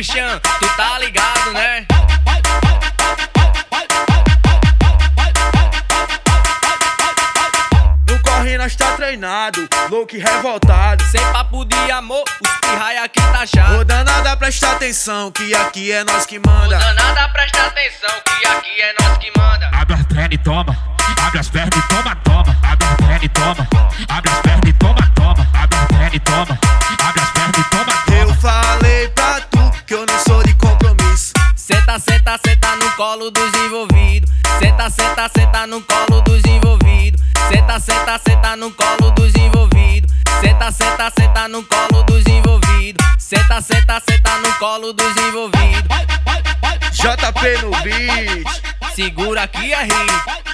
bichão, tu tá ligado, né? No corre nós tá treinado, louco e revoltado. Sem papo de amor, os pirraia aqui tá chato. Ô danada, presta atenção, que aqui é nós que manda. Ô danada, presta atenção, que aqui é nós que manda. Abre as pernas e toma, abre as pernas e toma, toma. Abre as pernas e toma, abre as pernas e toma, toma. Abre as pernas e toma, abre as pernas e toma, toma. Eu falei pra tu que eu não sou de compromisso. Senta, senta, senta no colo dos envolvidos. Senta, senta, senta no colo dos envolvidos. Senta, senta, senta no colo dos envolvidos. Senta, senta, senta no colo dos envolvidos. Senta, senta, senta no colo dos envolvidos. JP no beat. Segura que é rico.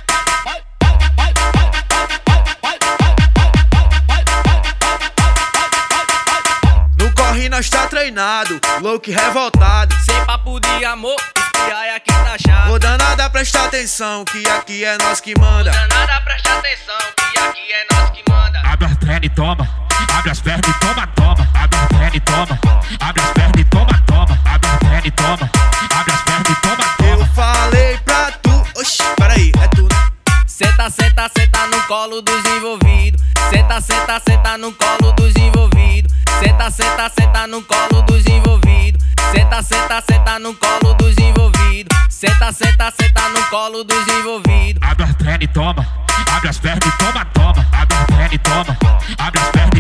No corre nós tá treinado, louco e revoltado. Sem papo de amor, os pirraia aqui tá chato. Ô danada, presta atenção, que aqui é nós que manda. Danada, presta atenção, que aqui é nós que manda. Abre as pernas e toma, abre as pernas e toma, toma. Abre as pernas e toma, abre as pernas e toma, toma. Abre as pernas e toma, abre as pernas e toma, toma. Eu falei pra tu, oxi, peraí, é tu, né? Senta, senta, senta no colo dos envolvidos. Senta, senta, senta no colo dos envolvidos. Senta, senta, senta no colo dos envolvidos. Senta, senta, senta no colo dos envolvidos. Senta, senta, senta no colo dos envolvidos. Abre as pernas e toma, abre as pernas e toma, toma. Abre as pernas e toma, abre as pernas